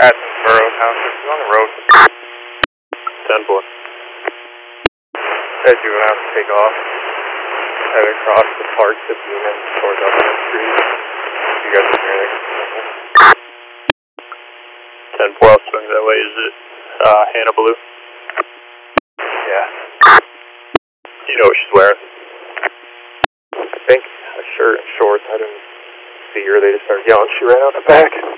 Attenborough Township is on the road. 10-4. As you would have to take off, head across the park to Beeman towards Upland Street. You guys are near there. 10-4, I'll swing that way. Is it Hannah Blue? Yeah. You know what she's wearing? I think a shirt and shorts. I didn't see her. They just started yelling. She ran out the back.